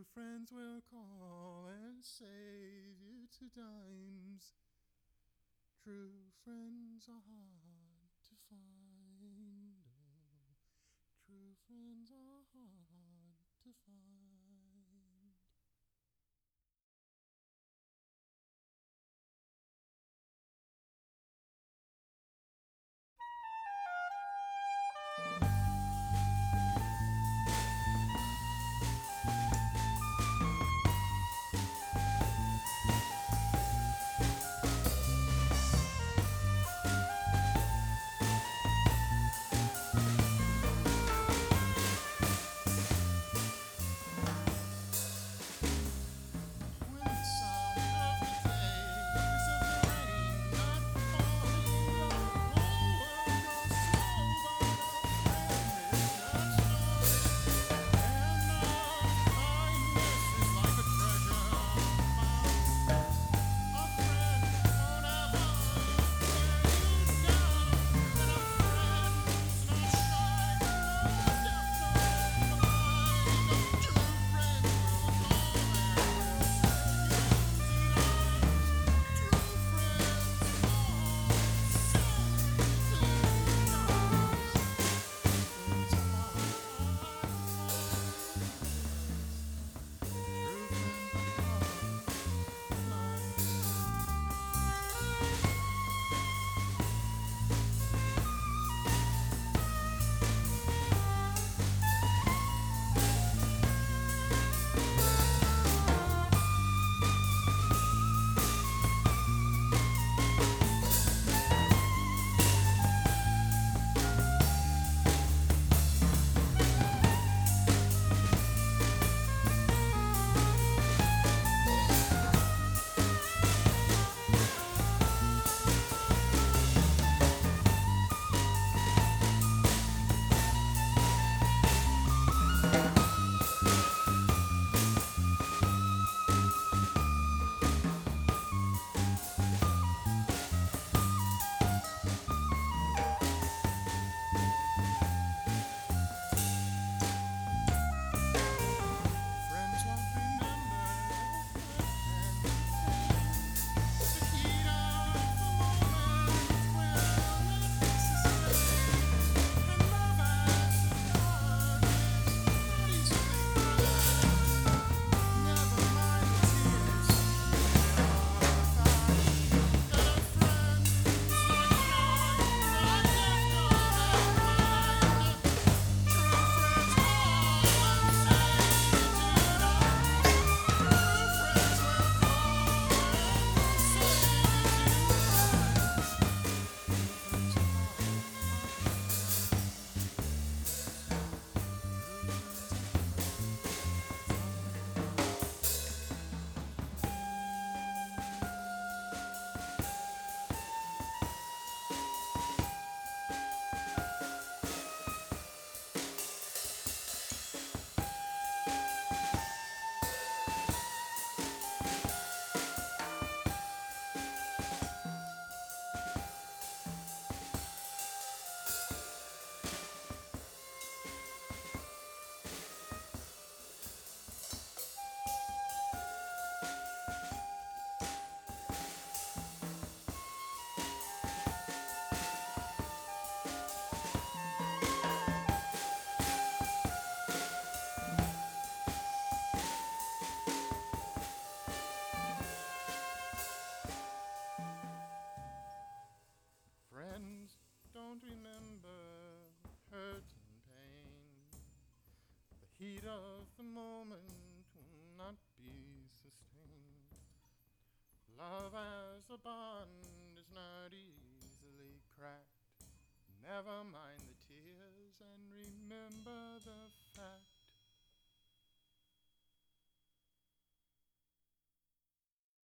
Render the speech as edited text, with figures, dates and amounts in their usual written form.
True friends will call and save you 2 times. True friends are hard to find. Oh, true friends are hard to find. When the sound of the days of the rain not falling, the whole world goes slow, but a friend is not slow. And kindness is like a treasure found. A friend won't ever tear you down, and a friend's not shy, no depth of mind. True friends will call and will friends won't remember the heat of the moment when it fixes and love has gone. Not easily found. Never mind the tears, they are found. And a friend's like yours, not left on that mind. True friends call and say friends don't remember hurt and pain. The heat of the moment will not be sustained. Love as a bond is not easily cracked. Never mind the tears and remember